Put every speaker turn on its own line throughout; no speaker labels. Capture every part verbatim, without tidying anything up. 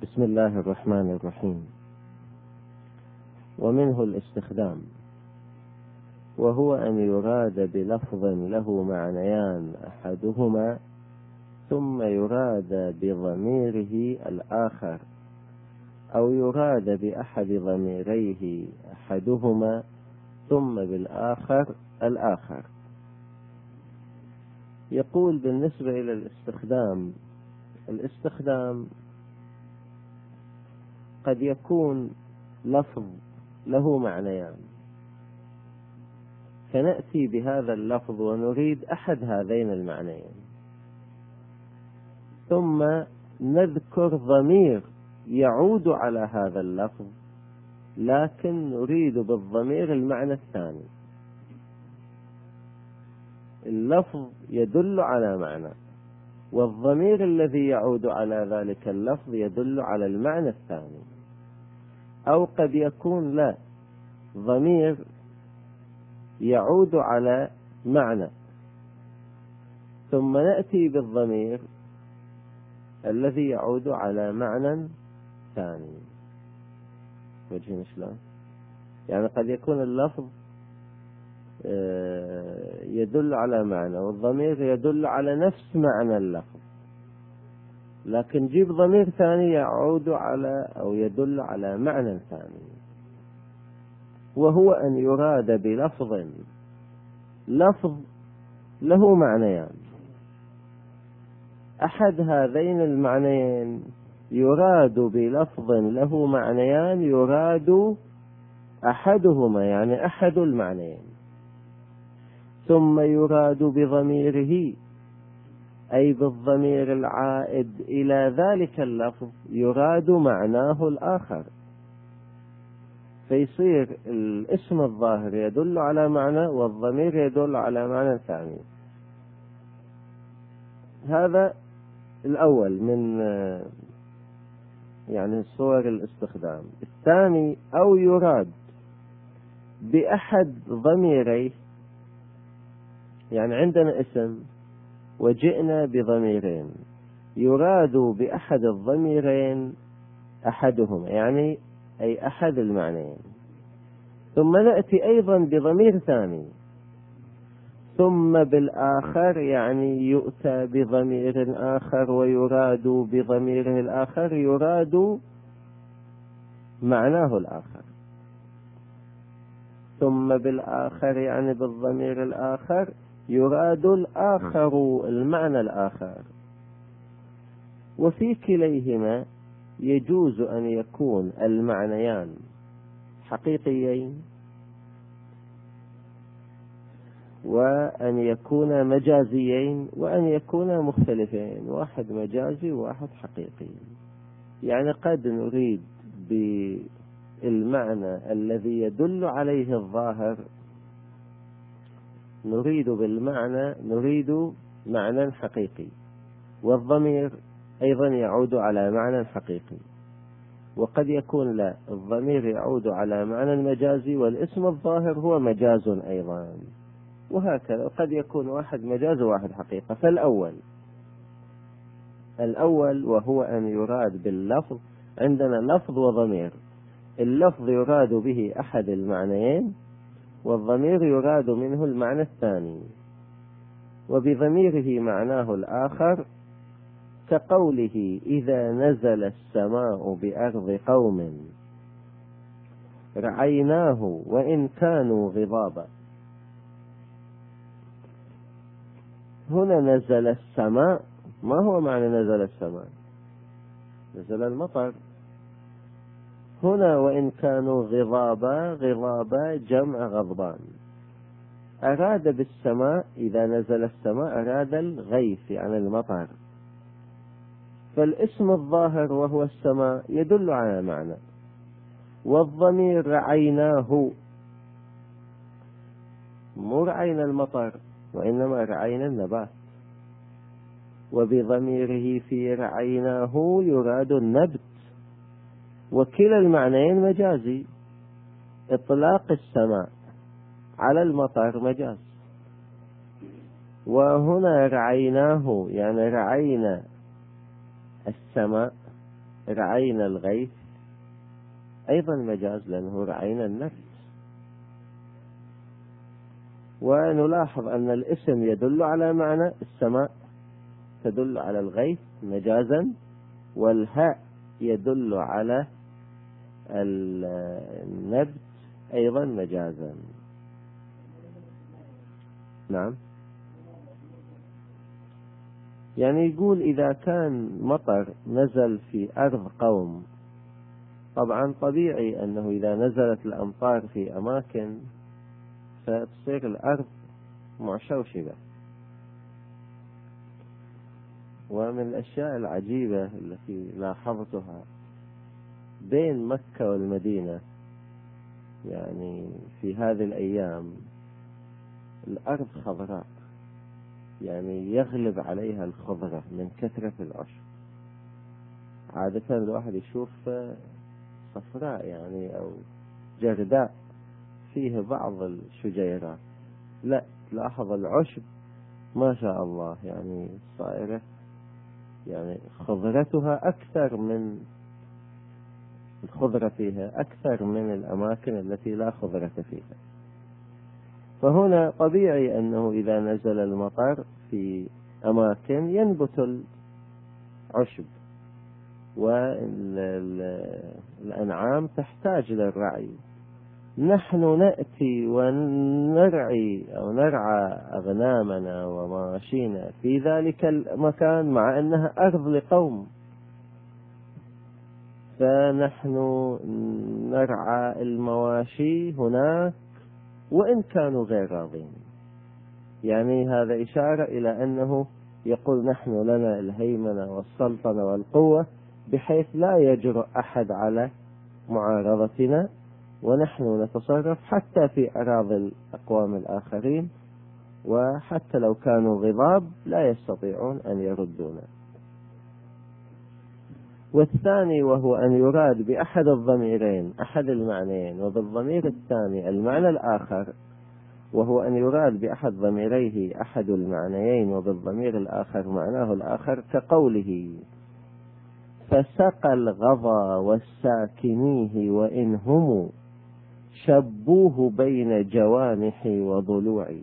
بسم الله الرحمن الرحيم. ومنه الاستخدام، وهو أن يراد بلفظ له معنيان أحدهما ثم يراد بضميره الآخر، أو يراد بأحد ضميريه أحدهما ثم بالآخر الآخر. يقول بالنسبة إلى الاستخدام، الاستخدام قد يكون لفظ له معنيان، فنأتي بهذا اللفظ ونريد أحد هذين المعنيين، ثم نذكر ضمير يعود على هذا اللفظ، لكن نريد بالضمير المعنى الثاني. اللفظ يدل على معنى، والضمير الذي يعود على ذلك اللفظ يدل على المعنى الثاني. أو قد يكون لا، ضمير يعود على معنى ثم نأتي بالضمير الذي يعود على معنى ثاني. وجه شلون؟ يعني قد يكون اللفظ يدل على معنى والضمير يدل على نفس معنى اللفظ، لكن جيب ضمير ثاني يعود على أو يدل على معنى ثاني. وهو أن يراد بلفظ لفظ له معنيان، أحد هذين المعنيين يراد بلفظ له معنيان، يراد أحدهما يعني أحد المعنيين، ثم يراد بضميره أي بالضمير العائد إلى ذلك اللفظ يراد معناه الآخر، فيصير الاسم الظاهر يدل على معنى والضمير يدل على معنى ثاني. هذا الأول من يعني صور الاستخدام. الثاني أو يراد بأحد ضميريه، يعني عندنا اسم وجئنا بضميرين، يراد بأحد الضميرين أحدهما يعني أي أحد المعنيين، ثم نأتي أيضا بضمير ثاني، ثم بالآخر يعني يؤتى بضمير آخر ويراد بضميره الآخر يراد معناه الآخر، ثم بالآخر يعني بالضمير الآخر يراد الآخر المعنى الآخر. وفي كليهما يجوز أن يكون المعنيان حقيقيين وأن يكونا مجازيين وأن يكونا مختلفين، واحد مجازي وواحد حقيقي. يعني قد نريد بالمعنى الذي يدل عليه الظاهر، نريد بالمعنى نريد معنى حقيقي، والضمير أيضا يعود على معنى حقيقي. وقد يكون لا، الضمير يعود على معنى مجازي والاسم الظاهر هو مجاز أيضا، وهكذا قد يكون واحد مجاز وواحد حقيقة. فالأول الأول وهو أن يراد باللفظ، عندنا لفظ وضمير، اللفظ يراد به أحد المعنيين والضمير يراد منه المعنى الثاني، وبضميره معناه الآخر، كقوله إذا نزل السماء بأرض قوم رعيناه وإن كانوا غضابا. هنا نزل السماء، ما هو معنى نزل السماء؟ نزل المطر. هنا وإن كانوا غضابا، غضابا جمع غضبان، أراد بالسماء إذا نزل السماء أراد الغيث يعني المطر، فالاسم الظاهر وهو السماء يدل على معنى، والضمير رعيناه، مو رعينا المطر وإنما رعينا النبات، وبضميره في رعيناه يراد النبت، وكلا المعنيين مجازي. إطلاق السماء على المطر مجاز، وهنا رعيناه يعني رعينا السماء رعينا الغيث أيضا مجاز، لأنه رعينا النفس. ونلاحظ أن الاسم يدل على معنى السماء، تدل على الغيث مجازا، والهاء يدل على النبت أيضا مجازا. نعم، يعني يقول إذا كان مطر نزل في أرض قوم، طبعا طبيعي أنه إذا نزلت الأمطار في أماكن فتصير الأرض معشوشبة. ومن الأشياء العجيبة التي لاحظتها بين مكة والمدينة، يعني في هذه الأيام الأرض خضراء، يعني يغلب عليها الخضرة من كثرة العشب. عادة الواحد يشوف صفراء يعني أو جرداء فيه بعض الشجيرات، لا، تلاحظ العشب ما شاء الله يعني صائرة، يعني خضرتها أكثر من الخضرة فيها أكثر من الأماكن التي لا خضرة فيها. فهنا طبيعي أنه إذا نزل المطر في أماكن ينبت العشب، والأنعام تحتاج للرعي. نحن نأتي ونرعي أو نرعى أغنامنا ومواشينا في ذلك المكان مع أنها أرض لقوم، فنحن نرعى المواشي هناك وإن كانوا غير راضين. يعني هذا إشارة إلى أنه يقول نحن لنا الهيمنة والسلطنة والقوة، بحيث لا يجرؤ أحد على معارضتنا، ونحن نتصرف حتى في أراضي الأقوام الآخرين، وحتى لو كانوا غضاب لا يستطيعون أن يردونا. والثاني وهو أن يراد بأحد الضميرين أحد المعنيين، وبالضمير الثاني المعنى الآخر، وهو أن يراد بأحد ضميريه أحد المعنيين وبالضمير الآخر معناه الآخر، كقوله فسقى الغضا والساكنيه وإن هم شبوه بين جوانحي وضلوعي.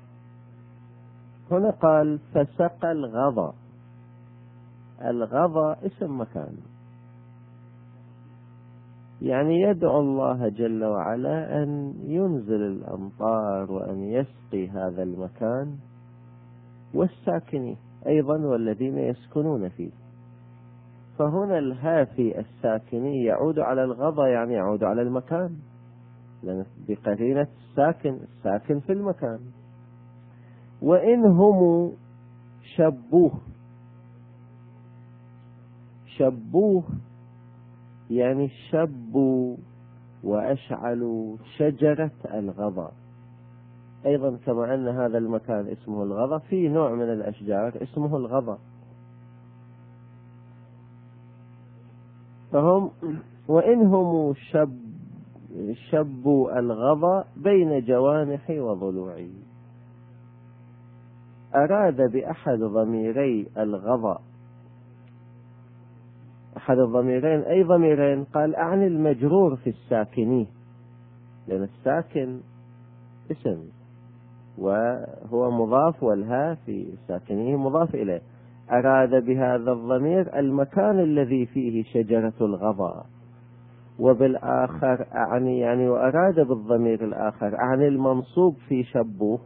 هنا قال فسقى الغضا، الغضا اسم مكان، يعني يدعو الله جل وعلا أن ينزل الأمطار وأن يسقي هذا المكان، والساكنين أيضا والذين يسكنون فيه. فهنا الهافي الساكني يعود على الغضا، يعني يعود على المكان، لأن بقرينة الساكن، الساكن في المكان. وإن هم شبوه، شبوه يعني شبوا وأشعلوا شجرة الغضا. أيضا كما أن هذا المكان اسمه الغضا، في نوع من الأشجار اسمه الغضا. فهم وإن هم شب شبوا الغضا بين جوانحي وضلوعي، أراد بأحد ضميري الغضا، أحد الضميرين أي ضميرين؟ قال أعني المجرور في الساكنين، لأن الساكن اسم وهو مضاف، والها في ساكنيه مضاف إليه. أراد بهذا الضمير المكان الذي فيه شجرة الغضا، وبالآخر أعني يعني وأراد بالضمير الآخر أعني المنصوب في شبوه،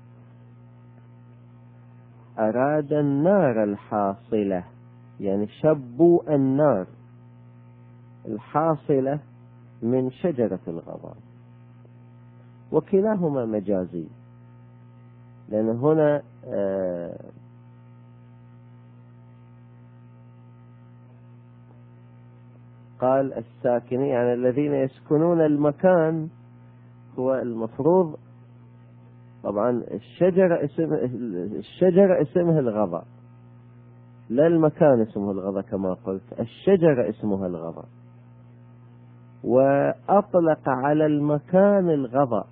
أراد النار الحاصلة، يعني شبوا النار الحاصلة من شجرة الغضا. وكلاهما مجازي، لأن هنا آه قال الساكنين يعني الذين يسكنون المكان، هو المفروض طبعا الشجرة اسم الشجرة اسمها الغضا، لا المكان اسمه الغضا كما قلت، الشجرة اسمها الغضا، وأطلق على المكان الغضا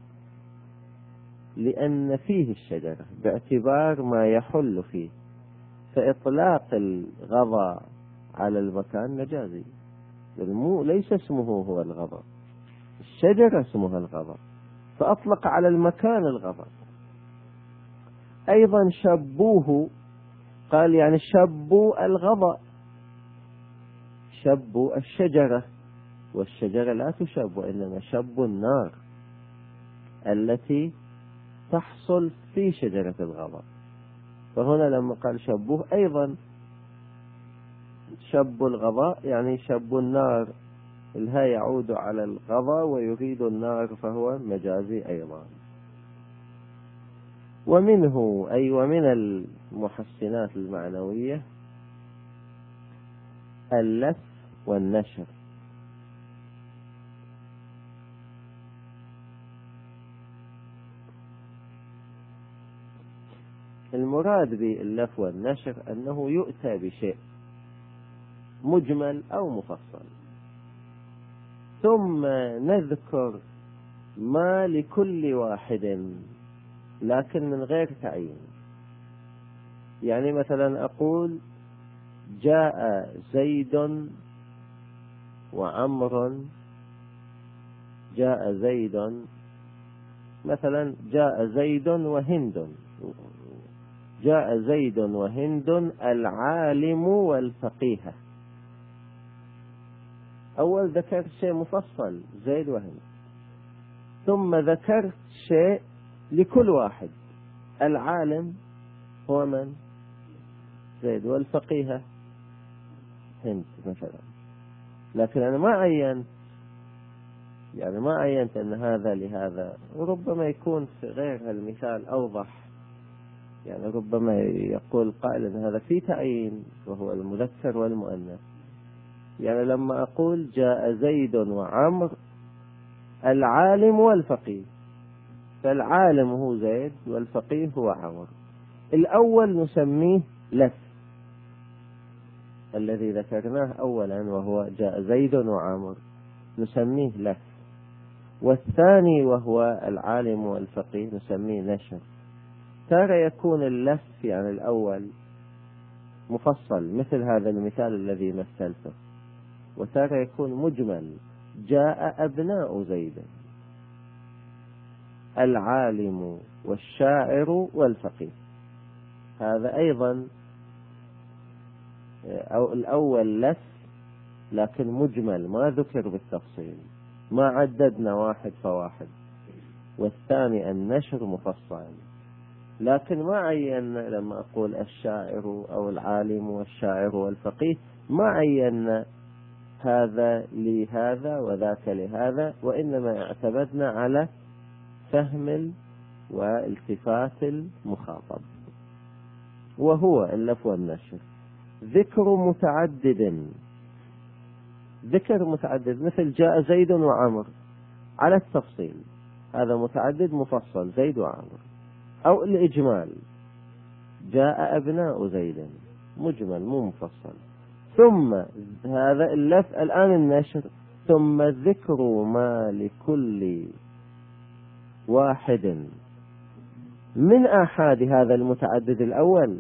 لأن فيه الشجرة باعتبار ما يحل فيه. فإطلاق الغضا على المكان مجازي، المو ليس اسمه هو الغضب، الشجرة اسمها الغضب، فأطلق على المكان الغضب. أيضا شبوه، قال يعني شبوا الغضب، شبوا الشجرة، والشجرة لا تشب، وإنما شب النار التي تحصل في شجرة الغضب. فهنا لما قال شبوه أيضا شب الغضاء يعني شب النار، الها يعود على الغضاء ويريد النار، فهو مجازي أيضا. ومنه أي ومن المحسنات المعنوية اللف والنشر. المراد باللف والنشر أنه يؤتى بشيء مجمل أو مفصل، ثم نذكر ما لكل واحد لكن من غير تعيين. يعني مثلا أقول جاء زيد وعمر، جاء زيد مثلا، جاء زيد وهند، جاء زيد وهند العالم والفقيه. أول ذكرت شيء مفصل زيد وهند، ثم ذكرت شيء لكل واحد، العالم هو من؟ زيد، والفقيه هند مثلا. لكن أنا ما عينت، يعني ما عينت أن هذا لهذا، وربما يكون في غير المثال أوضح. يعني ربما يقول قائل أن هذا في تعيين وهو المذكر والمؤنث. يعني لما أقول جاء زيد وعمر العالم والفقيه، فالعالم هو زيد والفقيه هو عمر. الأول نسميه لف، الذي ذكرناه أولا وهو جاء زيد وعمر نسميه لف، والثاني وهو العالم والفقيه نسميه نشر. ترى يكون اللف يعني الأول مفصل مثل هذا المثال الذي مثلته، وترى يكون مجمل، جاء أبناء زيد، العالم والشاعر والفقيه. هذا أيضا أو الأول لف لكن مجمل ما ذكر بالتفصيل، ما عددنا واحد فواحد. والثاني النشر مفصل، لكن ما عينا لما أقول الشاعر أو العالم والشاعر والفقيه ما عينا هذا لهذا وذاك لهذا، وإنما اعتمدنا على فهم والتفات المخاطب، وهو اللف والنشر. ذكر متعدد، ذكر متعدد مثل جاء زيد وعمر على التفصيل، هذا متعدد مفصل زيد وعمر. أو الإجمال جاء أبناء زيد، مجمل مو مفصل. ثم هذا اللف الآن النشر، ثم ذكر ما لكل واحد من آحاد هذا المتعدد الأول،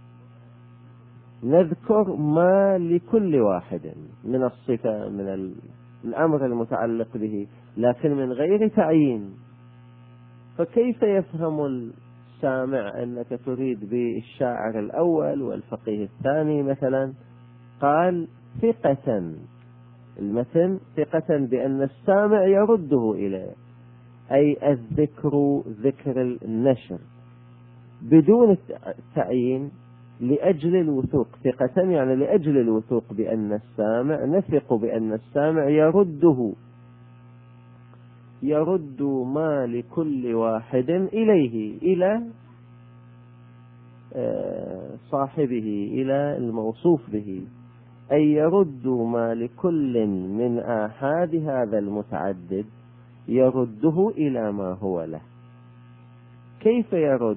نذكر ما لكل واحد من الصفة من الأمر المتعلق به، لكن من غير تعيين. فكيف يفهم السامع أنك تريد بالشاعر الأول والفقيه الثاني مثلا؟ قال ثقة، المتن ثقة بأن السامع يرده إليه، أي الذكر ذكر النشر بدون التعيين لأجل الوثوق. ثقة يعني لأجل الوثوق بأن السامع، نثق بأن السامع يرده، يرد ما لكل واحد إليه، إلى صاحبه، إلى الموصوف به، أي يرد ما لكل من آحاد هذا المتعدد، يرده إلى ما هو له. كيف يرد؟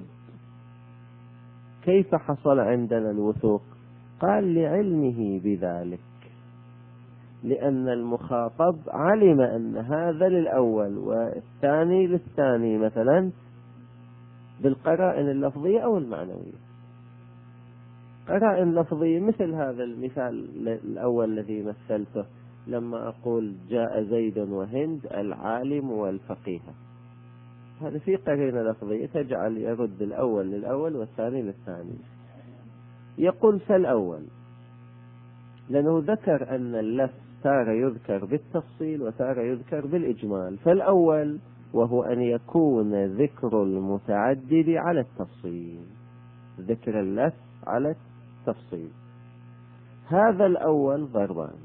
كيف حصل عندنا الوثوق؟ قال لعلمه بذلك، لأن المخاطب علم أن هذا للأول والثاني للثاني مثلا بالقرائن اللفظية أو المعنوية. قرائن لفظية مثل هذا المثال الأول الذي مثلته لما أقول جاء زيد وهند العالم والفقيه، هذا في قرينة لفظية تجعل يرد الأول للأول والثاني للثاني. يقول فالأول، لأنه ذكر أن اللفظ تارة يذكر بالتفصيل وتارة يذكر بالإجمال، فالأول وهو أن يكون ذكر المتعدد على التفصيل، ذكر اللفظ على التفصيل. هذا الأول ضربان،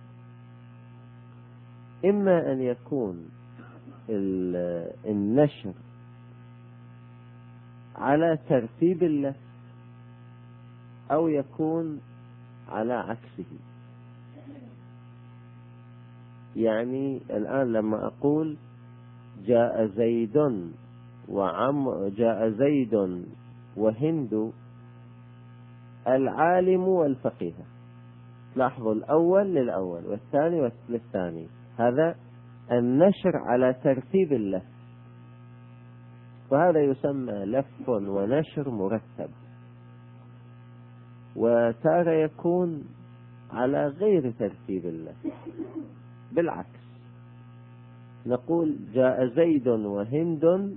إما أن يكون النشر على ترتيب اللفظ أو يكون على عكسه. يعني الآن لما أقول جاء زيد وعم جاء زيد وهند العالم والفقيه، لاحظوا الأول للأول والثاني للثاني، هذا النشر على ترتيب اللفظ، فهذا يسمى لف ونشر مرتب. وتارة يكون على غير ترتيب اللفظ، بالعكس، نقول جاء زيد وهند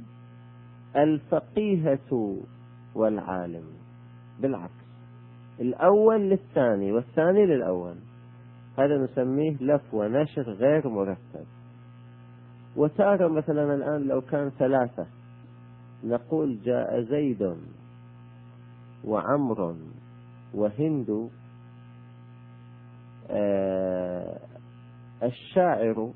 الفقيهة والعالم، بالعكس، الأول للثاني والثاني للأول، هذا نسميه لف ونشر غير مرتب. وتارة مثلا الآن لو كان ثلاثة، نقول جاء زيد وعمر وهند آه الشاعر،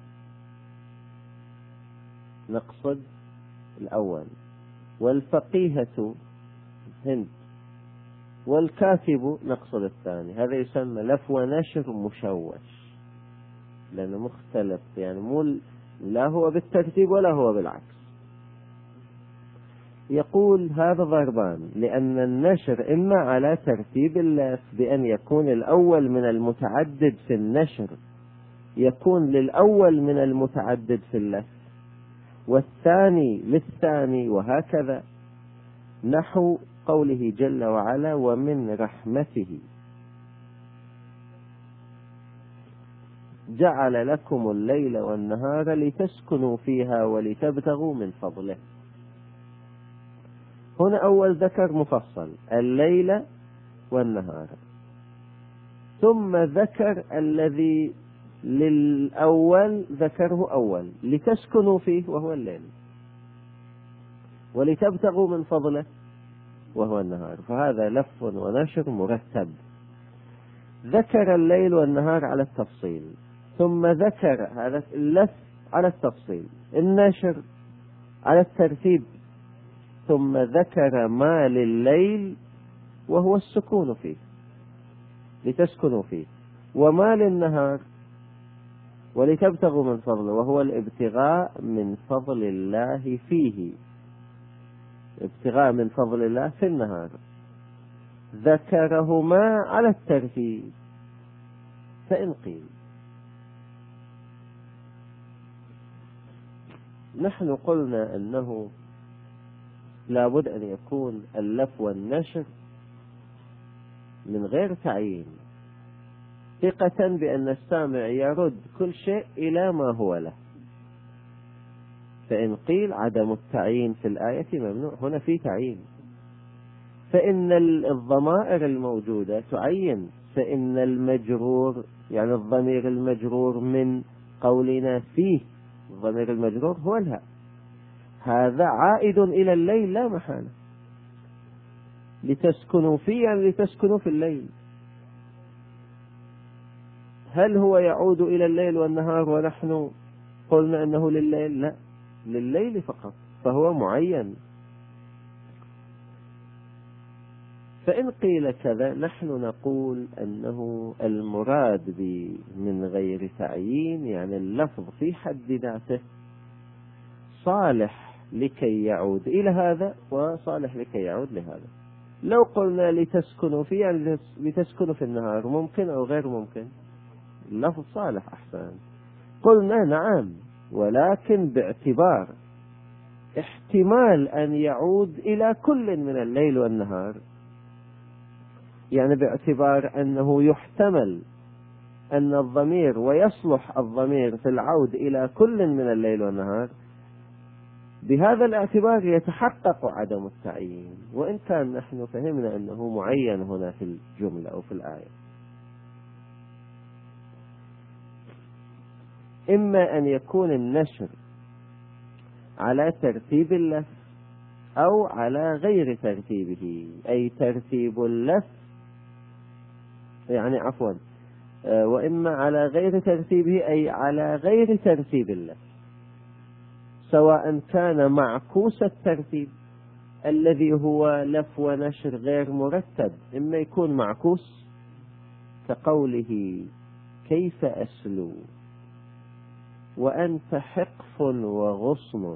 نقصد الأول، والفقيهة هند، والكاتب نقصد الثاني. هذا يسمى لف ونشر مشوش، لأنه مختلف، يعني مو لا هو بالترتيب ولا هو بالعكس. يقول هذا ضربان، لأن النشر إما على ترتيب اللفظ بأن يكون الأول من المتعدد في النشر يكون للأول من المتعدد في اللفظ، والثاني للثاني، وهكذا، نحو قوله جل وعلا ومن رحمته جعل لكم الليل والنهار لتسكنوا فيها ولتبتغوا من فضله. هنا أول ذكر مفصل الليل والنهار، ثم ذكر الذي للأول ذكره أول لتسكنوا فيه وهو الليل، ولتبتغوا من فضله وهو النهار، فهذا لف ونشر مرتب. ذكر الليل والنهار على التفصيل، ثم ذكر هذا اللف على التفصيل، النشر على الترتيب، ثم ذكر ما لليل وهو السكون فيه لتسكنوا فيه، وما للنهار ولتبتغوا من فضله وهو الابتغاء من فضل الله فيه، ابتغاء من فضل الله في النهار، ذكرهما على الترتيب. فإن قيل نحن قلنا أنه لابد أن يكون اللف والنشر من غير تعيين، ثقة بأن السامع يرد كل شيء إلى ما هو له. فإن قيل عدم التعيين في الآية ممنوع، هنا في تعيين، فإن الضمائر الموجودة تعين، فإن المجرور يعني الضمير المجرور من قولنا فيه، الضمير المجرور هو الهاء، هذا عائد إلى الليل لا محالة، لتسكنوا فيه يعني لتسكنوا في الليل. هل هو يعود إلى الليل والنهار ونحن قلنا أنه لليل؟ لا، لليل فقط، فهو معين. فإن قيل كذا نحن نقول أنه المراد من غير تعيين يعني اللفظ في حد ذاته صالح لكي يعود إلى هذا وصالح لكي يعود لهذا. لو قلنا لتسكنوا فيه يعني لتسكنوا في النهار، ممكن أو غير ممكن؟ اللفظ صالح أحسن. قلنا نعم، ولكن باعتبار احتمال أن يعود إلى كل من الليل والنهار، يعني باعتبار أنه يحتمل أن الضمير ويصلح الضمير في العود إلى كل من الليل والنهار، بهذا الاعتبار يتحقق عدم التعيين، وإن كان نحن فهمنا أنه معين هنا في الجملة أو في الآية. إما أن يكون النشر على ترتيب اللف أو على غير ترتيبه، أي ترتيب اللف يعني عفوا وإما على غير ترتيبه أي على غير ترتيب اللف، سواء كان معكوس الترتيب الذي هو لف ونشر غير مرتب، إما يكون معكوس كقوله كيف أسلو وأنت حقف وغصن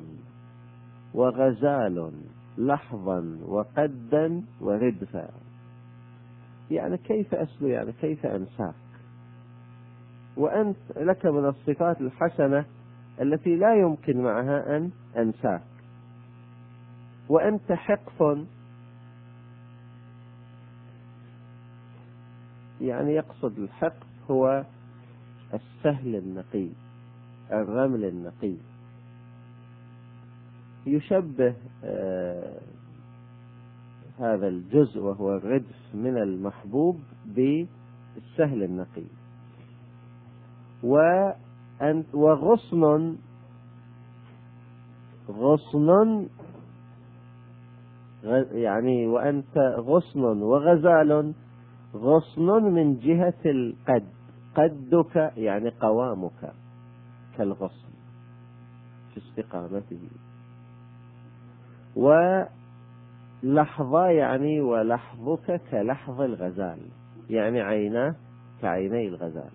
وغزال لحظا وقدا وردفا، يعني كيف أسلو يعني كيف أنساك، وأنت لك من الصفات الحسنة التي لا يمكن معها أن أنساك، وأنت حقف يعني يقصد الحقف هو السهل النقي الرمل النقي، يشبه آه هذا الجزء وهو الردف من المحبوب بالسهل النقي. وأنت وغصن غصن يعني وأنت غصن وغزال، غصن من جهة القد، قدك يعني قوامك كالغصن في استقامته، ولحظة يعني ولحظك كلحظ الغزال يعني عيناه كعيني الغزال.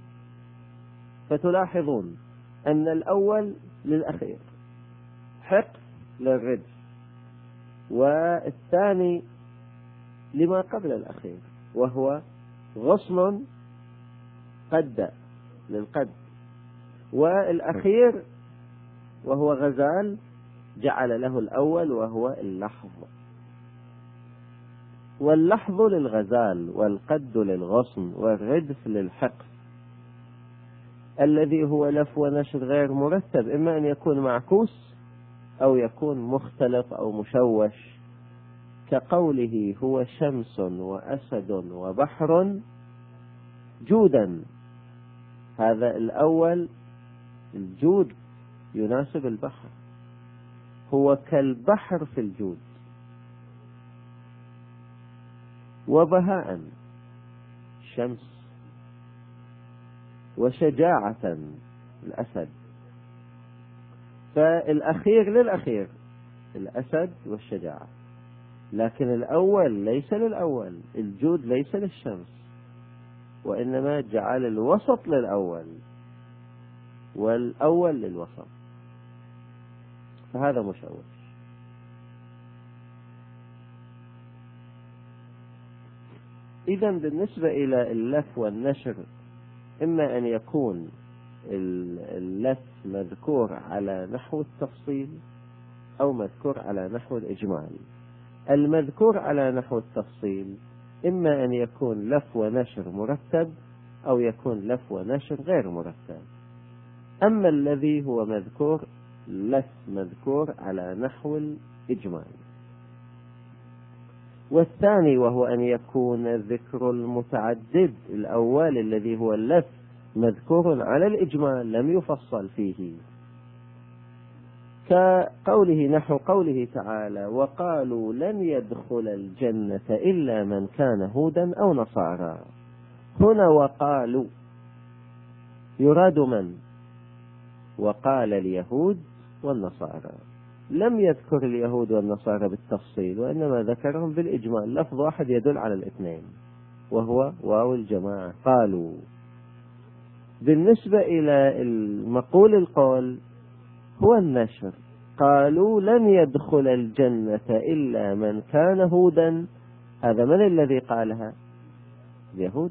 فتلاحظون أن الأول للأخير حق للردف، والثاني لما قبل الأخير وهو غصن قد للقد، والأخير وهو غزال جعل له الأول وهو اللحظ، واللحظ للغزال والقد للغصن والردف للحقف الذي هو لف ونشر غير مرتب، إما أن يكون معكوس أو يكون مختلط أو مشوش كقوله هو شمس وأسد وبحر جودا. هذا الأول الجود يناسب البحر، هو كالبحر في الجود، وبهاء الشمس، وشجاعة الأسد. فالأخير للأخير الأسد والشجاعة، لكن الأول ليس للأول، الجود ليس للشمس، وإنما جعل الوسط للأول والأول للوسط، فهذا مشوش. إذن بالنسبة إلى اللف والنشر، إما أن يكون اللف مذكور على نحو التفصيل أو مذكور على نحو الإجمال. المذكور على نحو التفصيل إما أن يكون لف ونشر مرتب أو يكون لف ونشر غير مرتب. أما الذي هو مذكور لف مذكور على نحو الإجمال. والثاني وهو أن يكون ذكر المتعدد الأول الذي هو اللف مذكور على الإجمال لم يفصل فيه، كقوله نحو قوله تعالى وقالوا لن يدخل الجنة إلا من كان هودا أو نصارى. هنا وقالوا يراد من؟ وقال اليهود والنصارى، لم يذكر اليهود والنصارى بالتفصيل وإنما ذكرهم بالإجمال، لفظ واحد يدل على الاثنين وهو واو الجماعة قالوا. بالنسبة إلى المقول القول هو النشر، قالوا لن يدخل الجنة إلا من كان هودا، هذا من الذي قالها؟ اليهود.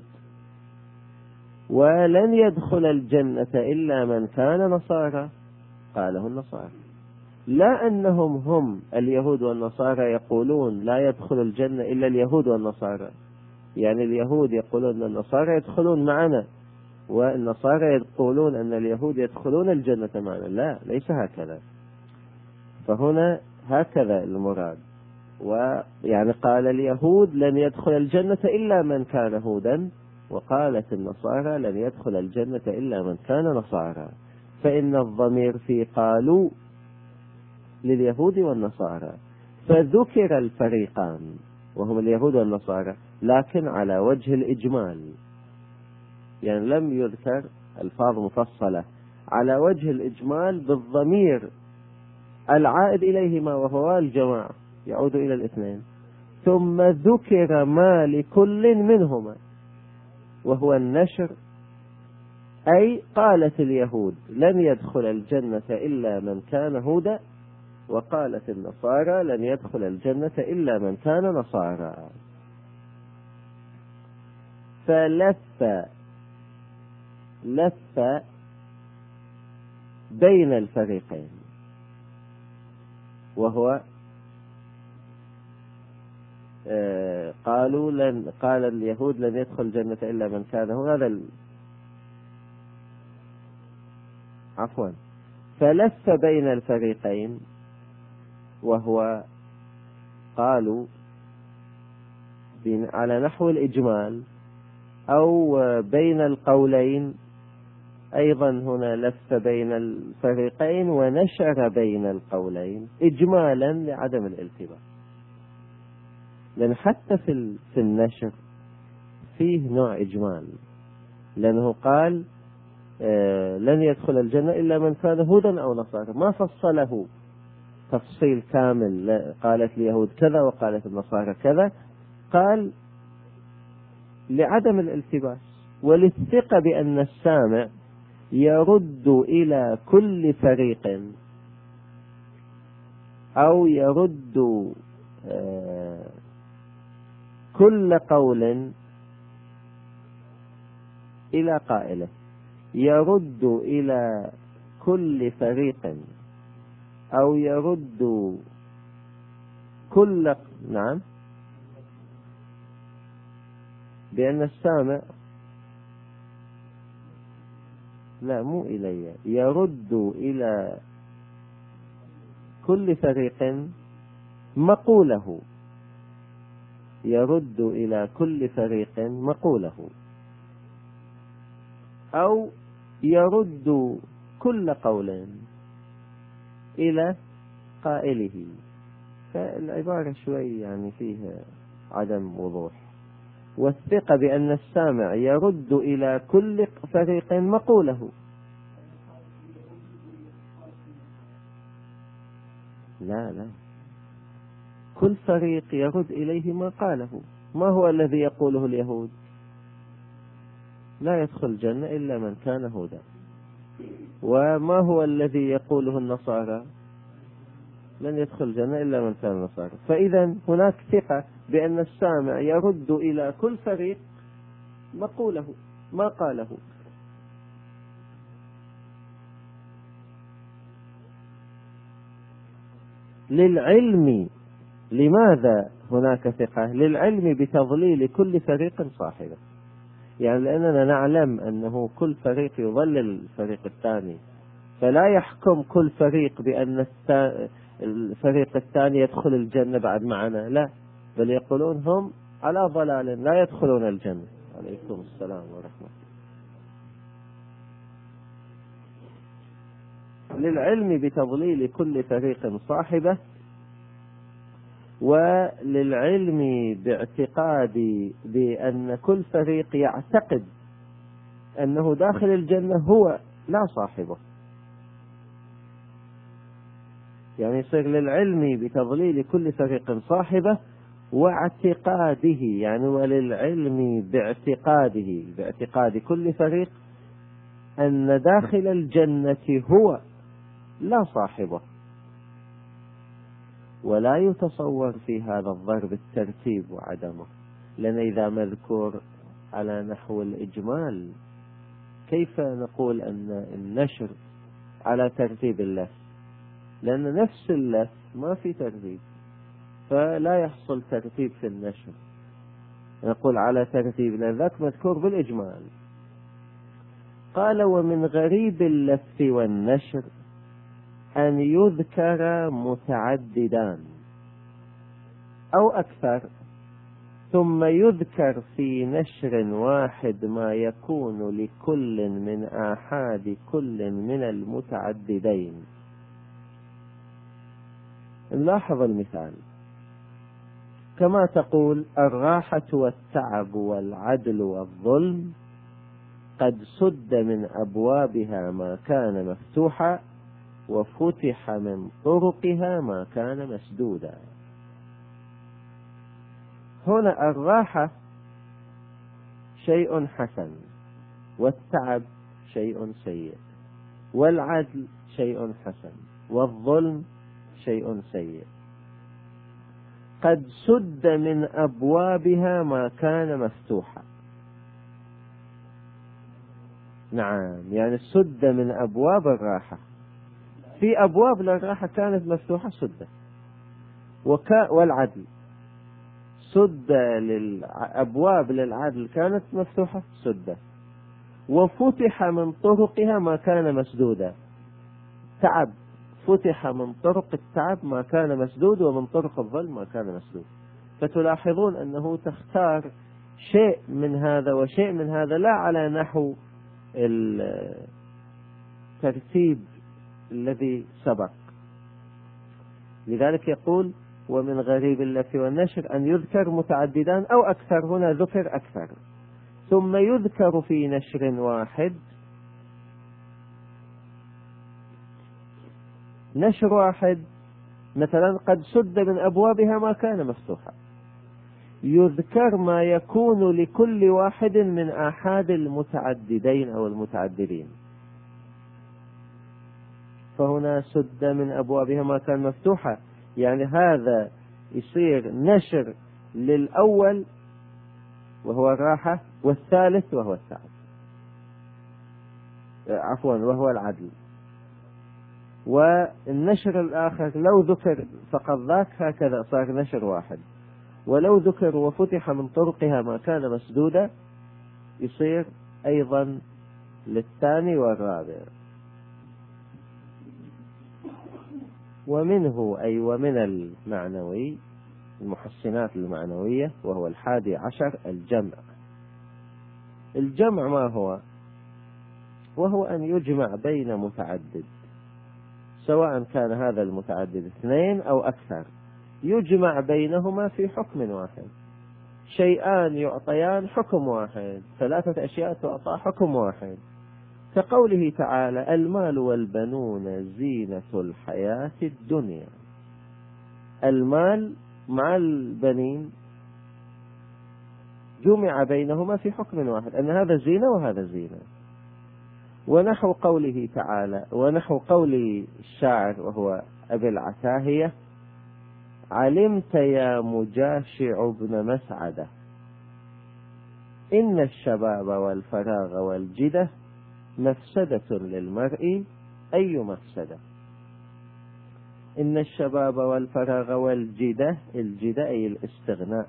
ولن يدخل الجنة إلا من كان نصارى، قاله النصارى. لا أنهم هم اليهود والنصارى يقولون لا يدخل الجنة إلا اليهود والنصارى، يعني اليهود يقولون أن النصارى يدخلون معنا، والنصارى يقولون أن اليهود يدخلون الجنة معنا. لا، ليس هكذا. فهنا هكذا المراد. ويعني قال اليهود لن يدخل الجنة إلا من كان هودا، وقالت النصارى لن يدخل الجنة إلا من كان نصارى. فإن الضمير في قالوا لليهود والنصارى، فذكر الفريقان وهم اليهود والنصارى، لكن على وجه الإجمال، يعني لم يذكر ألفاظ مفصلة، على وجه الإجمال بالضمير العائد إليهما وهو الجماعة يعود إلى الاثنين، ثم ذكر ما لكل منهما وهو النشر. أي قالت اليهود لن يدخل الجنة إلا من كان هودا، وقالت النصارى لن يدخل الجنة إلا من كان نصارى. فلف لف بين الفريقين، وهو آه قالوا لن قال اليهود لن يدخل الجنة إلا من كان هذا ال... عفوا فلف بين الفريقين، وهو قالوا على نحو الإجمال أو بين القولين. أيضا هنا لف بين الفريقين ونشر بين القولين إجمالا لعدم الالتباس، لأن حتى في في النشر فيه نوع إجمال، لأنه قال آه لن يدخل الجنة إلا من كان هودا أو نصارى، ما فصله تفصيل كامل، قالت اليهود كذا وقالت النصارى كذا، قال لعدم الالتباس وللثقة بأن السامع يرد إلى كل فريق أو يرد آه كل قول إلى قائله، يرد إلى كل فريق أو يرد كل نعم بأن السامع لا مو إلي يرد إلى كل فريق مقوله، يرد إلى كل فريق مقوله، أو يرد كل قول إلى قائله. فالعبارة شوي يعني فيها عدم وضوح. والثقة بأن السامع يرد إلى كل فريق مقوله. لا لا، كل فريق يرد إليه ما قاله. ما هو الذي يقوله اليهود؟ لا يدخل الجنة إلا من كان هودا. وما هو الذي يقوله النصارى؟ لن يدخل الجنة إلا من كان نصارى. فإذا هناك ثقة بأن السامع يرد إلى كل فريق مقوله ما قاله. للعلم، لماذا هناك ثقة؟ للعلم بتضليل كل فريق صاحبه، يعني لأننا نعلم أنه كل فريق يضلل الفريق الثاني، فلا يحكم كل فريق بأن الفريق الثاني يدخل الجنة بعد معنا، لا، بل يقولون هم على ضلال لا يدخلون الجنة. عليكم السلام ورحمة الله. للعلم بتضليل كل فريق صاحبه، وللعلم باعتقاد بأن كل فريق يعتقد أنه داخل الجنة هو لا صاحبه، يعني يصير للعلم بتضليل كل فريق صاحبه واعتقاده، يعني وللعلم باعتقاده باعتقاد كل فريق أن داخل الجنة هو لا صاحبه. ولا يتصور في هذا الضرب الترتيب وعدمه، لأن إذا مذكور على نحو الإجمال كيف نقول أن النشر على ترتيب اللف؟ لأن نفس اللف ما في ترتيب، فلا يحصل ترتيب في النشر. نقول على ترتيب لأن ذاك مذكور بالإجمال. قال ومن غريب اللف والنشر أن يذكر متعددان أو أكثر ثم يذكر في نشر واحد ما يكون لكل من آحاد كل من المتعددين. نلاحظ المثال كما تقول الراحة والتعب والعدل والظلم قد سد من أبوابها ما كان مفتوحا وفتح من طرقها ما كان مسدودا. هنا الراحة شيء حسن، والتعب شيء سيء، والعدل شيء حسن، والظلم شيء سيء. قد سد من أبوابها ما كان مفتوحا. نعم، يعني سد من أبواب الراحة. في أبواب للراحة كانت مفتوحة سد، وكا والعدل سد للأبواب للعدل كانت مفتوحة سد، وفتح من طرقها ما كان مسدودا. تعب فتح من طرق التعب ما كان مسدود، ومن طرق الظلم ما كان مسدود. فتلاحظون أنه تختار شيء من هذا وشيء من هذا، لا على نحو الترتيب الذي سبق. لذلك يقول ومن غريب اللف والنشر أن يذكر متعددان أو أكثر، هنا ذكر أكثر، ثم يذكر في نشر واحد. نشر واحد مثلا قد سد من أبوابها ما كان مفتوحا، يذكر ما يكون لكل واحد من آحاد المتعددين أو المتعددين. فهنا سد من أبوابها ما كان مفتوحا، يعني هذا يصير نشر للأول وهو الراحة، والثالث وهو التعب، عفوا وهو العدل. والنشر الآخر لو ذكر فقط ذاك هكذا صار نشر واحد، ولو ذكر وفتح من طرقها ما كان مسدودا يصير أيضا للثاني والرابع. ومنه أي ومن المعنوي المحسنات المعنوية وهو الحادي عشر الجمع. الجمع ما هو؟ وهو أن يجمع بين متعدد، سواء كان هذا المتعدد اثنين أو أكثر، يجمع بينهما في حكم واحد. شيئان يعطيان حكم واحد، ثلاثة أشياء تعطى حكم واحد، كقوله تعالى المال والبنون زينة الحياة الدنيا. المال مع البنين جمع بينهما في حكم واحد، أن هذا زينة وهذا زينة. ونحو قوله تعالى ونحو قول الشاعر وهو أبي العتاهية علمت يا مجاشع ابن مسعدة إن الشباب والفراغ والجدة مفسدة للمرء أي مفسدة. إن الشباب والفراغ والجدة، الجدة أي الاستغناء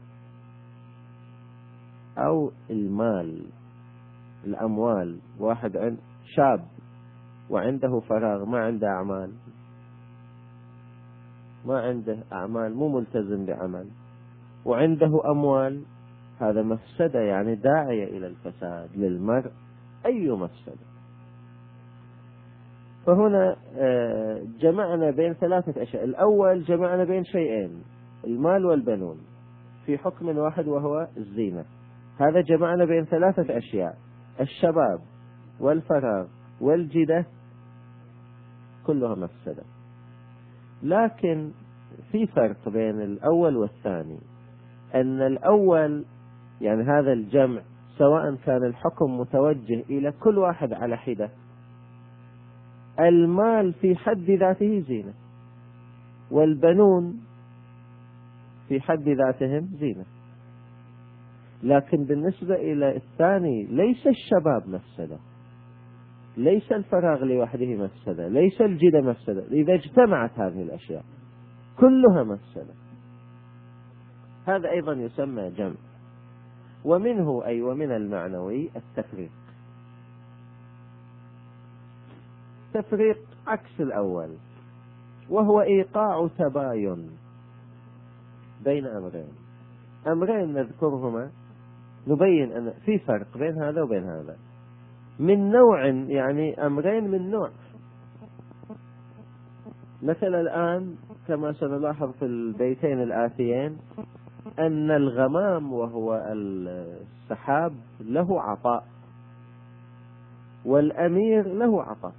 أو المال، الأموال. واحد عند شاب وعنده فراغ، ما عنده أعمال، ما عنده أعمال، مو ملتزم بعمل، وعنده أموال، هذا مفسدة، يعني داعية إلى الفساد للمرء أي مفسدة. فهنا جمعنا بين ثلاثة أشياء. الأول جمعنا بين شيئين، المال والبنون، في حكم واحد وهو الزينة. هذا جمعنا بين ثلاثة أشياء، الشباب والفراغ والجدة، كلها مفسدة. لكن في فرق بين الأول والثاني، أن الأول يعني هذا الجمع سواء كان الحكم متوجه إلى كل واحد على حدة، المال في حد ذاته زينة، والبنون في حد ذاتهم زينة. لكن بالنسبة إلى الثاني ليس الشباب مفسدة، ليس الفراغ لوحده مفسدة، ليس الجدة مفسدة. إذا اجتمعت هذه الأشياء كلها مفسدة، هذا أيضا يسمى جمع. ومنه أي ومن المعنوي التفريق. تفريق عكس الأول، وهو إيقاع تباين بين أمرين. أمرين نذكرهما نبين أن في فرق بين هذا وبين هذا من نوع، يعني أمرين من نوع. مثلا الآن كما سنلاحظ في البيتين الآتيين أن الغمام وهو السحاب له عطاء، والأمير له عطاء،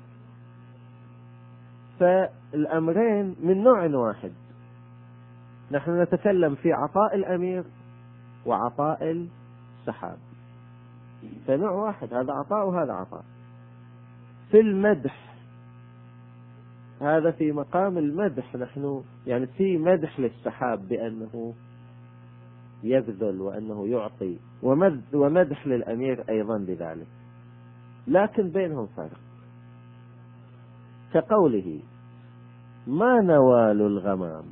فالأمرين من نوع واحد. نحن نتكلم في عطاء الأمير وعطاء السحاب، فنوع واحد، هذا عطاء وهذا عطاء. في المدح، هذا في مقام المدح، نحن يعني في مدح للسحاب بأنه يبذل وأنه يعطي، ومدح للأمير أيضا بذلك، لكن بينهم فرق. كقوله ما نوال الغمام،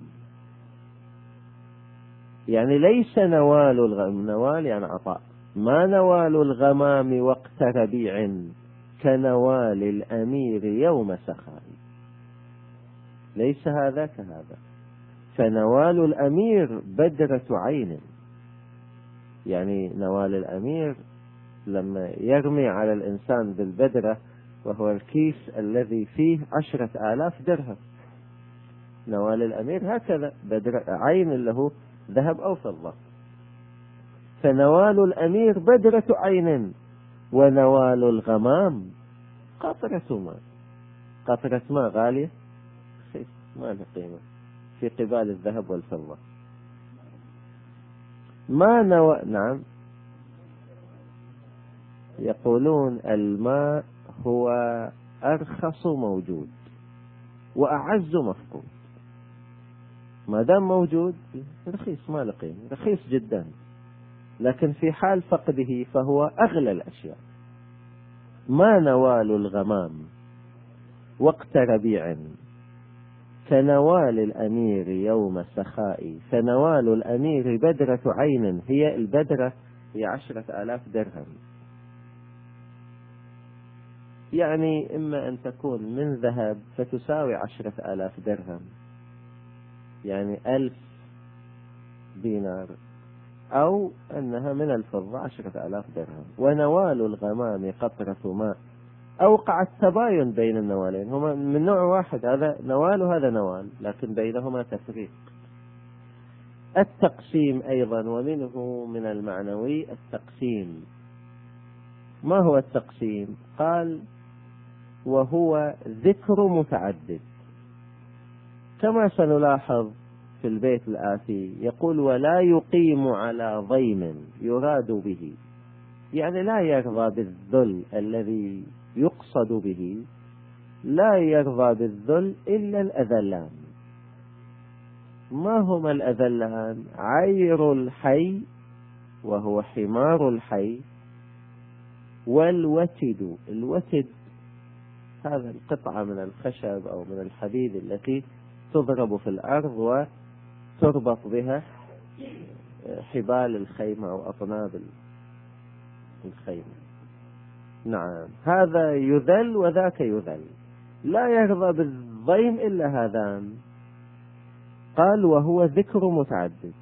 يعني ليس نوال الغمام، نوال يعني عطاء، ما نوال الغمام وقت ربيع كنوال الأمير يوم سخاء، ليس هذا كهذا. فنوال الأمير بدرة عين، يعني نوال الأمير لما يرمي على الإنسان بالبدرة وهو الكيس الذي فيه عشرة آلاف درهم، نوال الأمير هكذا بدرة عين له ذهب أو فضة. فنوال الأمير بدرة عين، ونوال الغمام قطرة ماء. قطرة ماء غالية ما لها قيمة في قبال الذهب والفضة. ما نوى نعم، يقولون الماء هو أرخص موجود وأعز مفقود، ما دام موجود رخيص ما له قيمة، رخيص جدا، لكن في حال فقده فهو أغلى الأشياء. ما نوال الغمام وقت ربيع كنوال الأمير يوم سخاء، فنوال الأمير بدرة عين، هي البدرة هي عشرة آلاف درهم، يعني إما أن تكون من ذهب فتساوي عشرة آلاف درهم، يعني ألف دينار، أو أنها من الفضة عشرة آلاف درهم. ونوال الغمام قطرة ماء، أوقع التباين بين النوالين، هما من نوع واحد، هذا نوال وهذا نوال، لكن بينهما تفريق. التقسيم أيضا، ومنه من المعنوي التقسيم. ما هو التقسيم؟ قال وهو ذكر متعدد، كما سنلاحظ في البيت الآتي يقول ولا يقيم على ضيم يراد به، يعني لا يرضى بالذل الذي يقصد به، لا يرضى بالذل إلا الأذلان. ما هما الأذلان؟ عير الحي وهو حمار الحي، والوتد. الوتد هذا القطعة من الخشب أو من الحديد التي تضرب في الأرض وتربط بها حبال الخيمة أو أطناب الخيمة. نعم، هذا يذل وذاك يذل، لا يرضى بالضيم إلا هذان. قال وهو ذكر متعدد،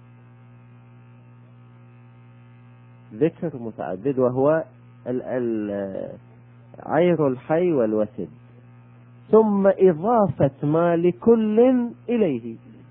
ذكر متعدد وهو ال ال عير الحي والوتد، ثم إضافة ما لكل إليه.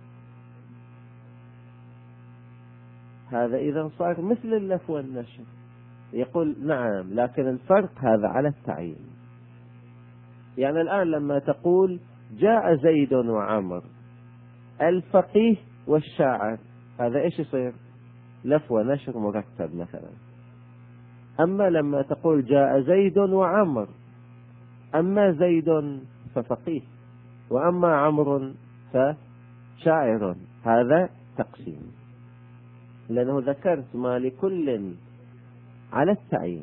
هذا إذا صار مثل اللف والنشر. يقول نعم، لكن الفرق هذا على التعيين. يعني الآن لما تقول جاء زيد وعمر، الفقيه والشاعر، هذا إيش يصير؟ لف ونشر مرتب مثلا. أما لما تقول جاء زيد وعمر، أما زيد ففقيه وأما عمرو فشاعر، هذا تقسيم، لأنه ذكرت ما لكل على التعيين.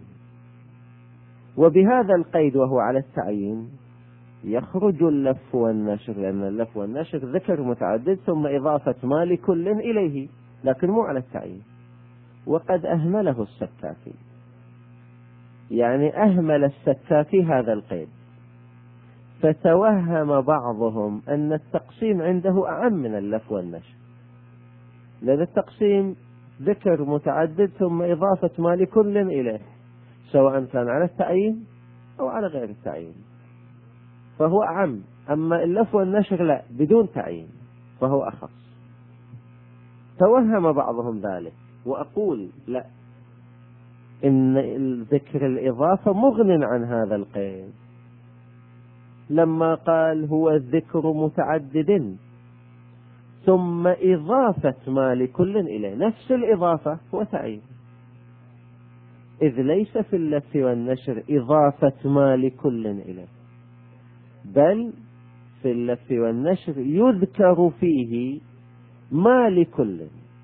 وبهذا القيد وهو على التعيين يخرج اللف والنشر، لأن اللف والنشر ذكر متعدد ثم إضافة ما لكل إليه، لكن مو على التعيين. وقد أهمله السكاكي، يعني أهمل السكاكي هذا القيد، فتوهم بعضهم أن التقسيم عنده أعم من اللف والنشر، لأن التقسيم ذكر متعدد ثم إضافة ما لكل إليه، سواء كان على التعيين أو على غير التعيين فهو أعم. أما اللف والنشر لا، بدون تعيين فهو أخص. توهم بعضهم ذلك، وأقول لا، إن ذكر الإضافة مغن عن هذا القيد. لما قال هو ذكر متعدد ثم إضافة ما لكل إليه، نفس الإضافة هو تعيين، إذ ليس في اللف والنشر إضافة ما لكل إليه، بل في اللف والنشر يذكر فيه ما لكل،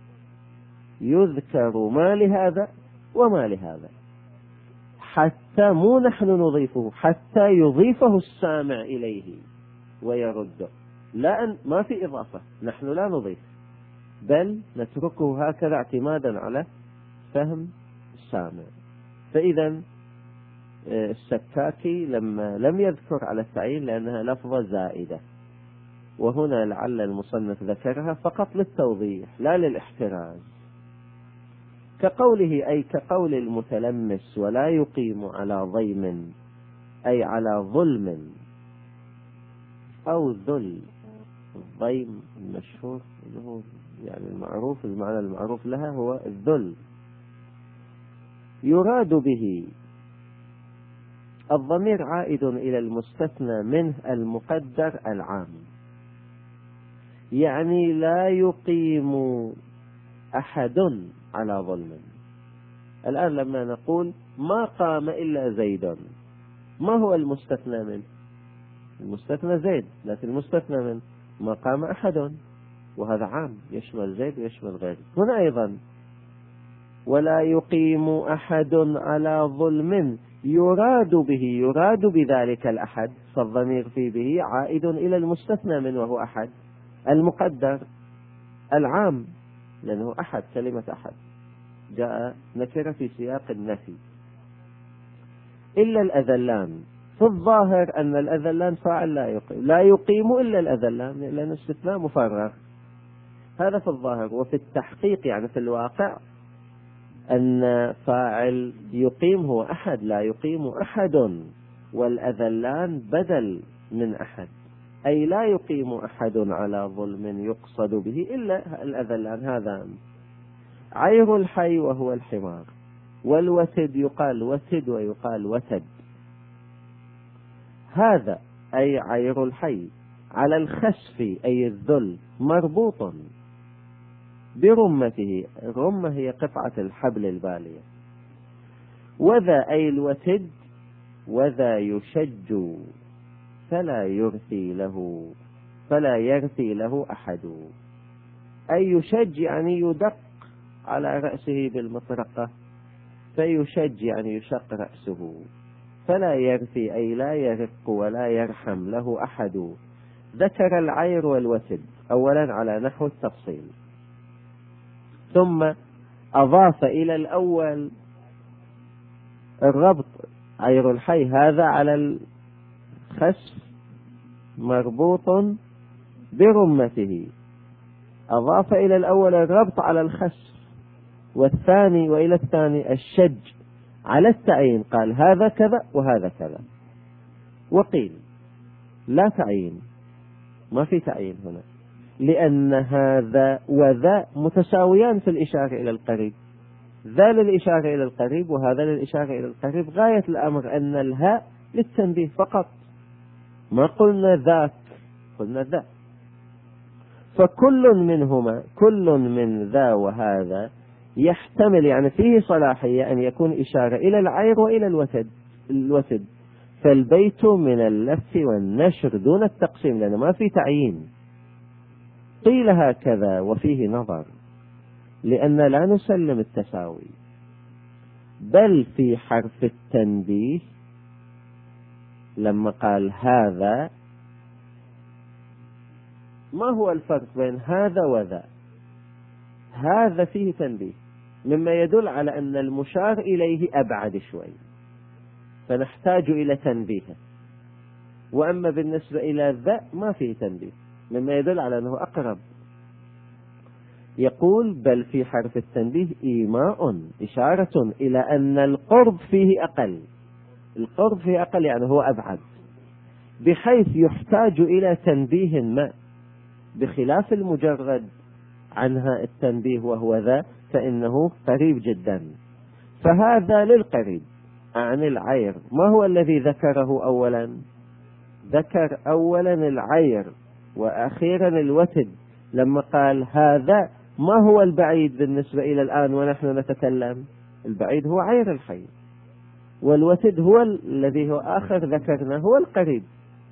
يذكر ما لهذا وما لهذا، حتى مو نحن نضيفه، حتى يضيفه السامع إليه ويرده. لا أن ما في إضافة، نحن لا نضيف، بل نتركه هكذا اعتمادا على فهم السامع. فإذا السكاكي لما لم يذكر على التعيين لأنها لفظة زائدة، وهنا لعل المصنف ذكرها فقط للتوضيح لا للاحتراز، كقوله أي كقول المتلمس ولا يقيم على ضيم أي على ظلم أو ذل. الضيم المشهور اللي هو يعني المعروف، المعنى المعروف لها هو الذل. يراد به الضمير عائد إلى المستثنى منه المقدر العام، يعني لا يقيم أحد على ظلم. الآن لما نقول ما قام إلا زيد، ما هو المستثنى منه؟ المستثنى زيد، لكن المستثنى منه ما قام أحد، وهذا عام يشمل زيد ويشمل غيره. هنا أيضا ولا يقيم أحد على ظلم، يراد به، يراد بذلك الأحد، فالضمير في به عائد إلى المستثنى منه وهو أحد المقدر العام، لأنه أحد، كلمة أحد جاء نكرة في سياق النفي. إلا الأذلان، في الظاهر أن الأذلان فاعل لا يقيم، لا يقيم إلا الأذلان لأن استثناء مفرغ، هذا في الظاهر. وفي التحقيق يعني في الواقع أن فاعل يقيم هو أحد، لا يقيم أحد، والأذلان بدل من أحد، أي لا يقيم أحد على ظلم يقصد به إلا الأذلان. هذا عير الحي وهو الحمار، والوتد يقال وتد ويقال وتد. هذا أي عير الحي على الخسف أي الذل مربوط برمته، الرمة هي قطعة الحبل البالية. وذا أي الوتد، وذا يشج فلا يرثي له، فلا يرثي له أحد، أي يشج يعني يدق على رأسه بالمطرقة، فيشج يعني يشق رأسه، فلا يرثي أي لا يرق ولا يرحم له أحد. ذكر العير والوتد أولا على نحو التفصيل، ثم أضاف إلى الأول الربط، عير الحي هذا على الخسف مربوط برمته، أضاف إلى الأول الربط على الخسف، والثاني وإلى الثاني الشج على التعيين، قال هذا كذا وهذا كذا. وقيل لا تعيين، ما في تعيين هنا، لأن هذا وذا متساويان في الإشارة إلى القريب، ذا للإشارة إلى القريب وهذا للإشارة إلى القريب. غاية الأمر أن الهاء للتنبيه فقط، ما قلنا ذاك، قلنا ذا. فكل منهما، كل من ذا وهذا يحتمل يعني فيه صلاحية أن يكون إشارة إلى العير وإلى الوتد الوتد فالبيت من اللف والنشر دون التقسيم، لأنه ما في تعيين. قيل هكذا وفيه نظر، لأن لا نسلم التساوي، بل في حرف التنبيه لما قال هذا، ما هو الفرق بين هذا وذا؟ هذا فيه تنبيه مما يدل على أن المشار إليه أبعد شوي، فنحتاج إلى تنبيه. وأما بالنسبة إلى ذا ما فيه تنبيه، مما يدل على أنه أقرب. يقول بل في حرف التنبيه إيماء، إشارة إلى أن القرب فيه أقل، القرب فيه أقل يعني هو أبعد، بحيث يحتاج إلى تنبيه ما، بخلاف المجرد عنها التنبيه وهو ذا فإنه قريب جدا. فهذا للقريب عن العير. ما هو الذي ذكره أولا؟ ذكر أولا العير وأخيرا الوتد، لما قال هذا ما هو البعيد بالنسبة إلى الآن ونحن نتكلم؟ البعيد هو عير الحي، والوتد هو الذي هو آخر ذكرنا هو القريب.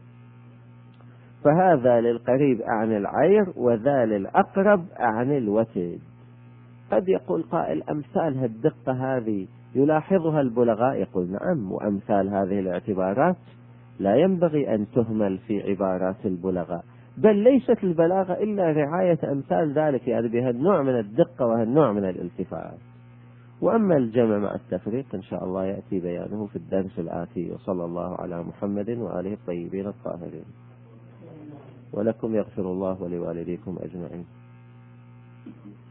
فهذا للقريب عن العير وذا للأقرب عن الوتد. قد يقول قائل أمثال هالدقة هذه يلاحظها البلغاء، يقول نعم، وأمثال هذه الاعتبارات لا ينبغي أن تهمل في عبارات البلغاء، بل ليست البلاغة إلا رعاية أمثال ذلك، يعني بهالنوع من الدقة وهالنوع من الالتفات. وأما الجمع مع التفريق إن شاء الله يأتي بيانه في الدرس الآتي. وصلى الله على محمد وآله الطيبين الطاهرين. ولكم يغفر الله ولوالديكم أجمعين.